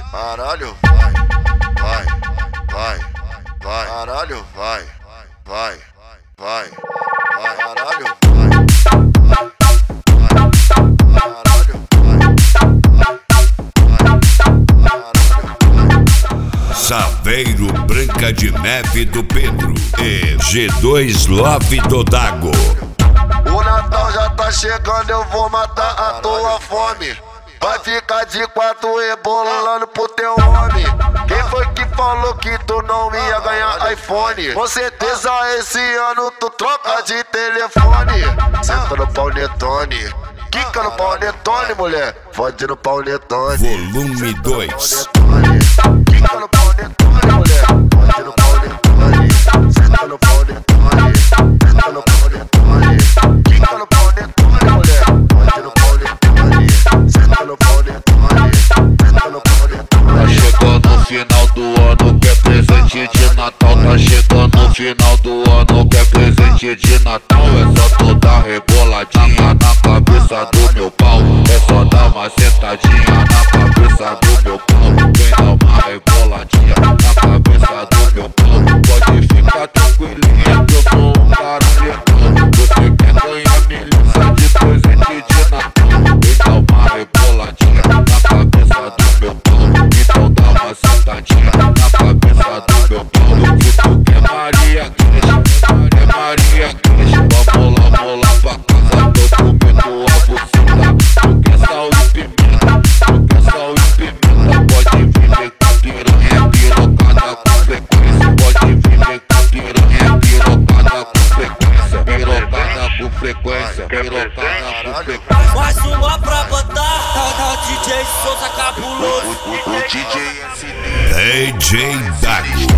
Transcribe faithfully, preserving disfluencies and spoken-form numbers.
Caralho, vai, vai, vai, vai, caralho, vai, vai, vai, vai, caralho, vai, vai, caralho, vai. Saveiro Branca de Neve do Pedro e G dois Love do Dago. O Natal já tá chegando, eu vou matar a tua fome. Vai ficar de quatro rebolando pro teu homem. Quem foi que falou que tu não ia ganhar iPhone? Com certeza esse ano tu troca de telefone. Senta no paunetone, quica no paunetone, mulher. Fode no paunetone. Volume dois. Quica no paunetone, mulher. Fode no paunetone. Senta no paunetone. Senta no paunetone. Quica no paunetone, mulher. Fode no paunetone. Senta no paunetone. Senta no paunetone. Tá chegando o final do ano, quer presente de Natal. Tá chegando o final do ano, quer presente de Natal. É só tu dar reboladinha na cabeça do meu pau. É só dar uma sentadinha na cabeça do meu pau. Vem dar uma reboladinha na cabeça do meu pau. Pode ficar tranquilinha que eu sou um cara legal. Você quer ganhar milícia de presente de Natal? Vem dar uma reboladinha na cabeça do meu pau. Então dá uma sentadinha na cabeça do meu pau. Se tu quer Maria Gretchen, é Maria Gretchen. Vamos lá, vamos lá pra casa, tô comendo a buceta. Tu quer sal e pimenta, tu quer sal e pimenta. Pode vir ver com piranha, pirocada com frequência. Pode vir ver com piranha, pirocada com frequência. Pirocada com frequência, pirocada com frequência. Mais uma pra botar, tá, tá o D J Souza cabuloso. O D J S D D J Dago.